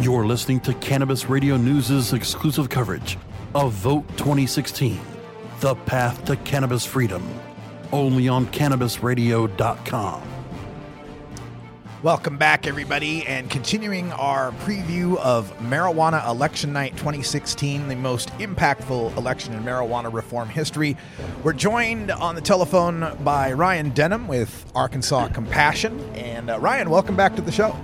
You're listening to Cannabis Radio News' exclusive coverage of Vote 2016, The Path to Cannabis Freedom, only on CannabisRadio.com. Welcome back, everybody, and continuing our preview of Marijuana Election Night 2016, the most impactful election in marijuana reform history. We're joined on the telephone by Ryan Denham with Arkansas Compassion. And Ryan, welcome back to the show.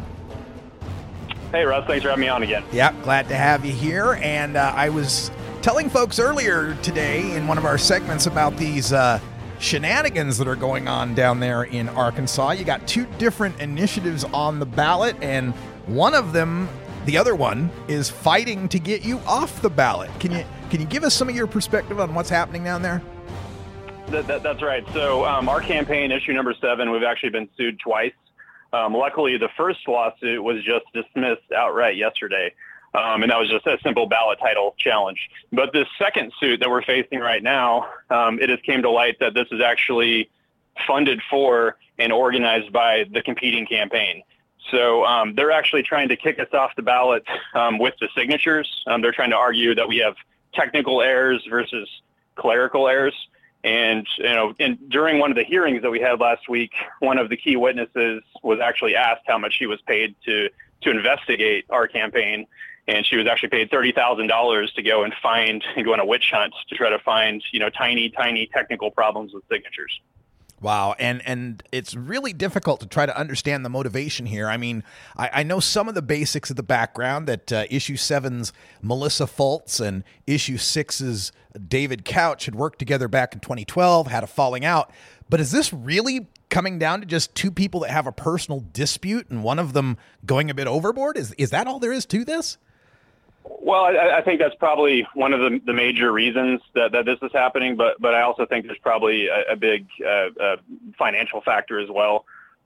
Hey, Russ, thanks for having me on again. Yeah, glad to have you here. And I was telling folks earlier today in one of our segments about these shenanigans that are going on down there in Arkansas. You got two different initiatives on the ballot, and one of them, the other one, is fighting to get you off the ballot. Can you give us some of your perspective on what's happening down there? That's right. So our campaign, issue number 7, we've actually been sued twice. Luckily, the first lawsuit was just dismissed outright yesterday. And that was just a simple ballot title challenge. But this second suit that we're facing right now, it has came to light that this is actually funded for and organized by the competing campaign. So they're actually trying to kick us off the ballot with the signatures. They're trying to argue that we have technical errors versus clerical errors. And, during one of the hearings that we had last week, one of the key witnesses was actually asked how much she was paid to investigate our campaign. And she was actually paid $30,000 to go and go on a witch hunt to try to find, tiny technical problems with signatures. Wow. And it's really difficult to try to understand the motivation here. I mean, I know some of the basics of the background that issue 7's Melissa Fultz and issue 6's David Couch had worked together back in 2012, had a falling out. But is this really coming down to just two people that have a personal dispute and one of them going a bit overboard? Is that all there is to this? Well, I think that's probably one of the major reasons that this is happening, but I also think there's probably a big financial factor as well.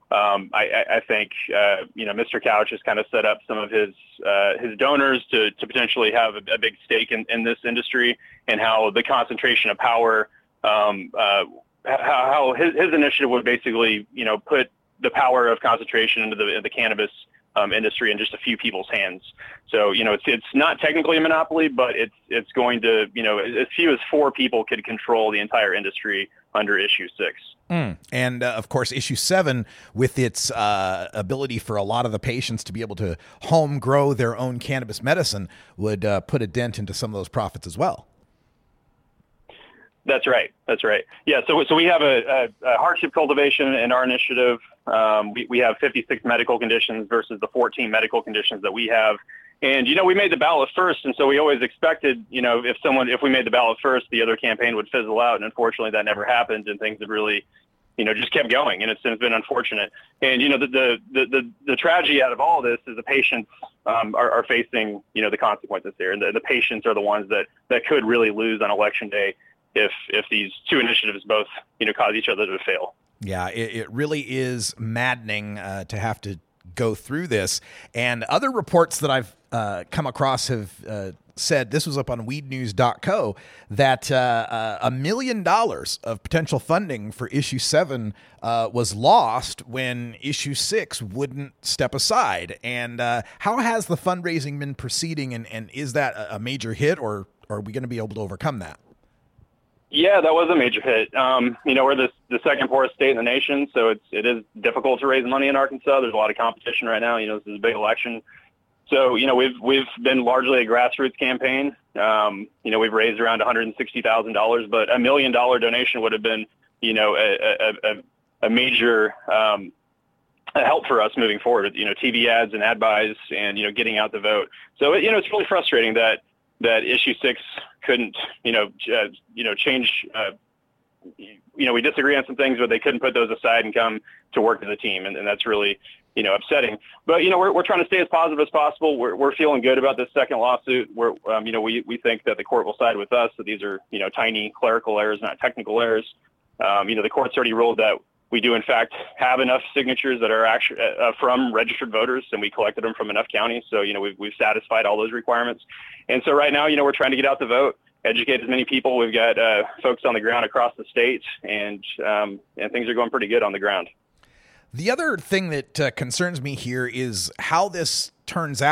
I think Mr. Couch has kind of set up some of his donors to potentially have a big stake in this industry, and how the concentration of power, how his initiative would basically put the power of concentration into the cannabis industry in just a few people's hands. So, it's not technically a monopoly, but it's going to, as few as 4 people could control the entire industry under issue 6. And of course, issue 7, with its ability for a lot of the patients to be able to home grow their own cannabis medicine, would put a dent into some of those profits as well. That's right. Yeah. So we have a hardship cultivation in our initiative. We have 56 medical conditions versus the 14 medical conditions that we have. And, we made the ballot first. And so we always expected, if we made the ballot first, the other campaign would fizzle out. And unfortunately that never happened, and things have really, just kept going. And it's been unfortunate. And, the tragedy out of all this is the patients are facing, the consequences here. And the patients are the ones that could really lose on election day if these two initiatives both, cause each other to fail. Yeah, it really is maddening to have to go through this. And other reports that I've come across have said, this was up on weednews.co, that $1 million of potential funding for issue 7 was lost when issue 6 wouldn't step aside. And how has the fundraising been proceeding, and is that a major hit, or are we going to be able to overcome that? Yeah, that was a major hit. We're the second poorest state in the nation, so it is difficult to raise money in Arkansas. There's a lot of competition right now. This is a big election. So, we've been largely a grassroots campaign. We've raised around $160,000, but $1 million donation would have been, a major help for us moving forward. TV ads and ad buys and, getting out the vote. So, it's really frustrating that issue 6 couldn't, change. We disagree on some things, but they couldn't put those aside and come to work as a team. And that's really, upsetting. But, we're trying to stay as positive as possible. We're feeling good about this second lawsuit. We think that the court will side with us, that these are, tiny clerical errors, not technical errors. The court's already ruled that we do, in fact, have enough signatures that are actually from registered voters, and we collected them from enough counties. So, we've satisfied all those requirements. And so right now, we're trying to get out the vote, educate as many people. We've got folks on the ground across the state, and things are going pretty good on the ground. The other thing that concerns me here is how this turns out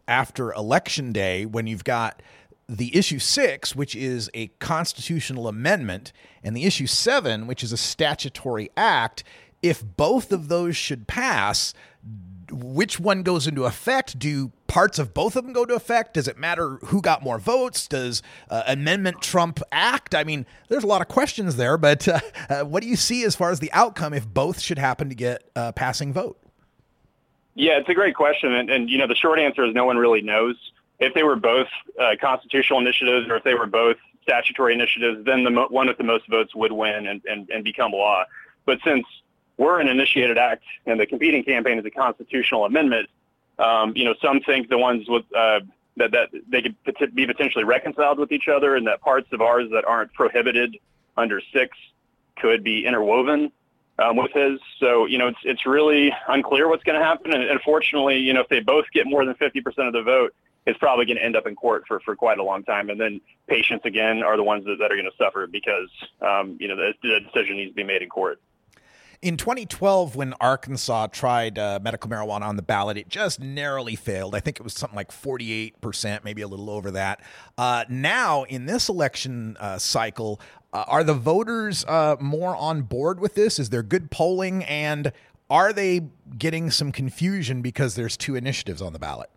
after Election Day when you've got the issue 6, which is a constitutional amendment, and the issue 7, which is a statutory act. If both of those should pass, which one goes into effect? Do parts of both of them go into effect? Does it matter who got more votes? Does amendment trump act? I mean, there's a lot of questions there, but what do you see as far as the outcome if both should happen to get a passing vote? Yeah, it's a great question. And the short answer is no one really knows. If they were both constitutional initiatives or if they were both statutory initiatives, then the one with the most votes would win and become law. But since we're an initiated act and the competing campaign is a constitutional amendment, some think the ones with that they could be potentially reconciled with each other, and that parts of ours that aren't prohibited under 6 could be interwoven with his. So, it's really unclear what's going to happen. And unfortunately, if they both get more than 50% of the vote, it's probably going to end up in court for quite a long time. And then patients, again, are the ones that are going to suffer because, the decision needs to be made in court. In 2012, when Arkansas tried medical marijuana on the ballot, it just narrowly failed. I think it was something like 48%, maybe a little over that. Now, in this election cycle, are the voters more on board with this? Is there good polling? And are they getting some confusion because there's 2 initiatives on the ballot?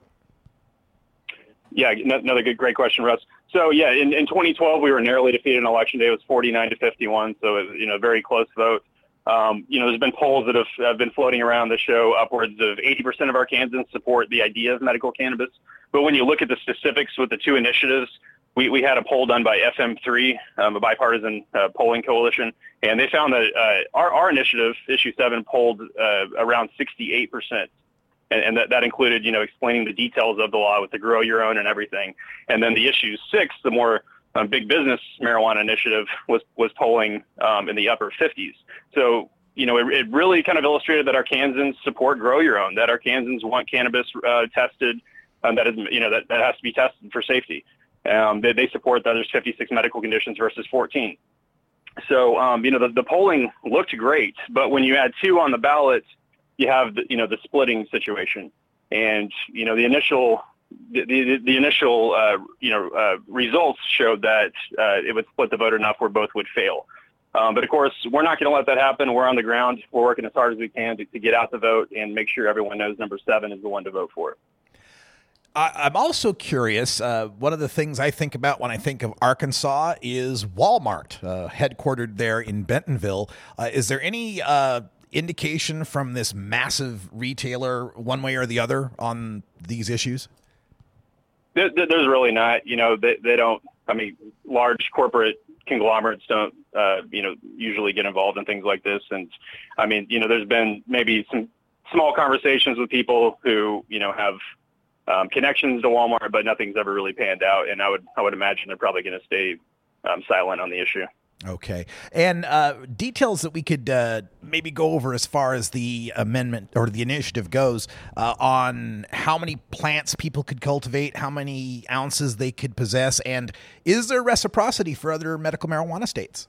Yeah, another great question, Russ. So, yeah, in 2012, we were narrowly defeated in election day. It was 49-51, so it was, a very close vote. There's been polls that have been floating around that show upwards of 80% of Arkansans support the idea of medical cannabis. But when you look at the specifics with the 2 initiatives, we had a poll done by FM3, a bipartisan polling coalition, and they found that our initiative, Issue 7, polled around 68%. And that included, explaining the details of the law with the grow your own and everything. And then the Issue 6, the more big business marijuana initiative, was polling in the upper 50s. So, it really kind of illustrated that Arkansans support grow your own, that Arkansans want cannabis tested, that is, that has to be tested for safety. They support that there's 56 medical conditions versus 14. So, the polling looked great, but when you add 2 on the ballot, you have the splitting situation, and the initial results showed that it would split the vote enough where both would fail. But of course, we're not going to let that happen. We're on the ground. We're working as hard as we can to get out the vote and make sure everyone knows number 7 is the one to vote for. I'm also curious. One of the things I think about when I think of Arkansas is Walmart, headquartered there in Bentonville. Is there any indication from this massive retailer one way or the other on these issues? There's really not. They don't. I mean, large corporate conglomerates don't, usually get involved in things like this. And I mean, there's been maybe some small conversations with people who, have connections to Walmart, but nothing's ever really panned out. And I would imagine they're probably going to stay silent on the issue. Okay. And details that we could maybe go over as far as the amendment or the initiative goes on how many plants people could cultivate, how many ounces they could possess, and is there reciprocity for other medical marijuana states?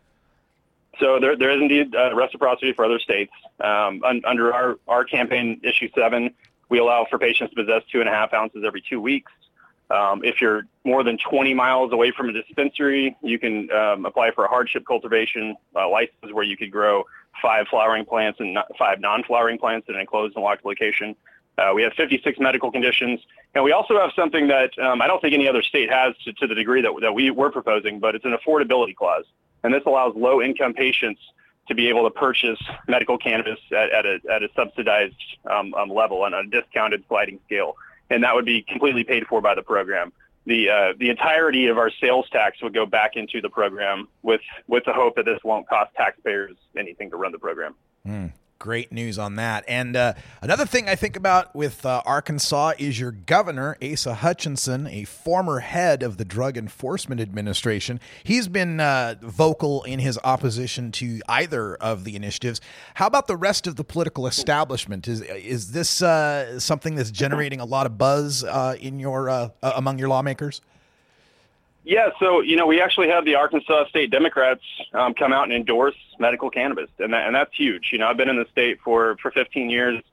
So there is indeed reciprocity for other states. Under our campaign, Issue 7, we allow for patients to possess 2.5 ounces every 2 weeks. If you're more than 20 miles away from a dispensary, you can apply for a hardship cultivation license where you could grow 5 flowering plants and 5 non-flowering plants in an enclosed and locked location. We have 56 medical conditions, and we also have something that I don't think any other state has to the degree that we're proposing, but it's an affordability clause. And this allows low-income patients to be able to purchase medical cannabis at a subsidized level on a discounted sliding scale. And that would be completely paid for by the program. The entirety of our sales tax would go back into the program with the hope that this won't cost taxpayers anything to run the program. Great news on that. And another thing I think about with Arkansas is your governor, Asa Hutchinson, a former head of the Drug Enforcement Administration. He's been vocal in his opposition to either of the initiatives. How about the rest of the political establishment? Is this something that's generating a lot of buzz in your among your lawmakers? Yeah, so, we actually have the Arkansas State Democrats come out and endorse medical cannabis, and that's huge. I've been in the state for 15 years,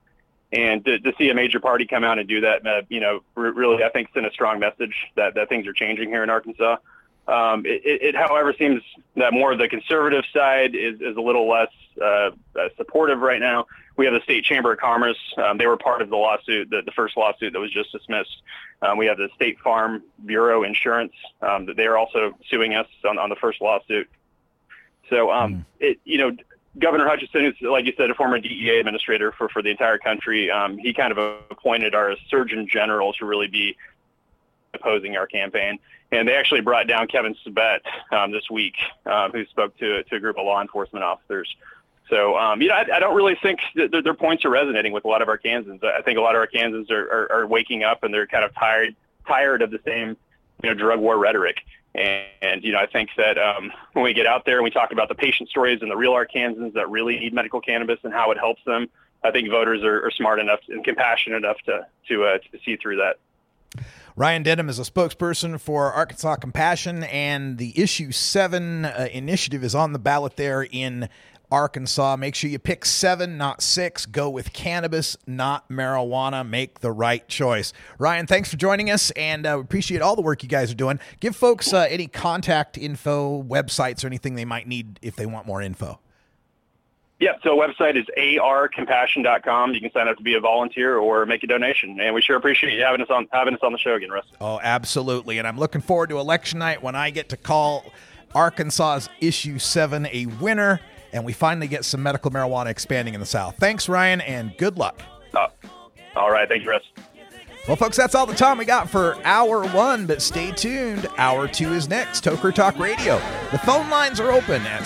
And to see a major party come out and do that, really, I think, send a strong message that things are changing here in Arkansas. It, however, seems that more of the conservative side is a little less supportive right now. We have the State Chamber of Commerce. They were part of the lawsuit, the first lawsuit that was just dismissed. We have the State Farm Bureau Insurance. That they are also suing us on the first lawsuit. So, Governor Hutchinson is, like you said, a former DEA administrator for the entire country. He kind of appointed our Surgeon General to really be opposing our campaign. And they actually brought down Kevin Sabet this week, who spoke to a group of law enforcement officers. So, I don't really think that their points are resonating with a lot of Arkansans. I think a lot of Arkansans are waking up and they're kind of tired of the same, drug war rhetoric. And I think that when we get out there and we talk about the patient stories and the real Arkansans that really need medical cannabis and how it helps them, I think voters are smart enough and compassionate enough to see through that. Ryan Denham is a spokesperson for Arkansas Compassion, and the Issue 7 initiative is on the ballot there in Arkansas. Make sure you pick 7, not 6. Go with cannabis, not marijuana. Make the right choice. Ryan, thanks for joining us, and we appreciate all the work you guys are doing. Give folks any contact info, websites, or anything they might need if they want more info. Yeah, so website is arcompassion.com. You can sign up to be a volunteer or make a donation, and we sure appreciate you having us on the show again, Russ. Oh, absolutely, and I'm looking forward to election night when I get to call Arkansas's Issue 7 a winner, and we finally get some medical marijuana expanding in the South. Thanks, Ryan, and good luck. All right, thank you, Russ. Well, folks, that's all the time we got for Hour 1, but stay tuned. Hour 2 is next, Toker Talk Radio. The phone lines are open at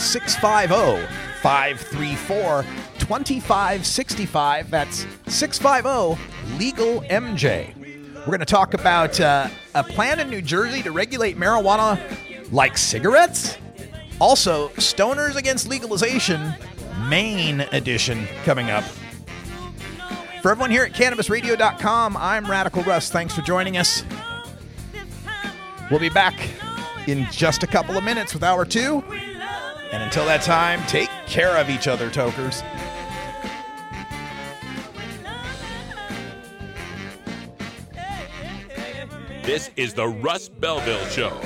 650-534-2565. That's 650-LEGAL-MJ. We're going to talk about a plan in New Jersey to regulate marijuana like cigarettes. Also, Stoners Against Legalization, Maine edition, coming up. For everyone here at CannabisRadio.com, I'm Radical Russ. Thanks for joining us. We'll be back in just a couple of minutes with Hour 2. And until that time, take care of each other, tokers. This is the Russ Belville Show.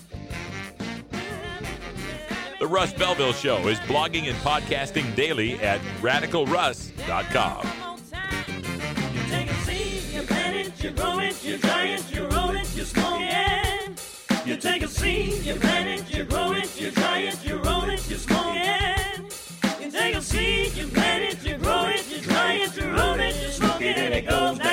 The Russ Belville Show is blogging and podcasting daily at RadicalRuss.com. You take a seed, you plant it, you grow it, you dry it, you roll it, you smoke it. You take a seed, you plant it, you grow it, you dry it, you roll it, you smoke it. You take a seed, you plant it, you grow it, you dry it, you roll it, you smoke it, and it goes down.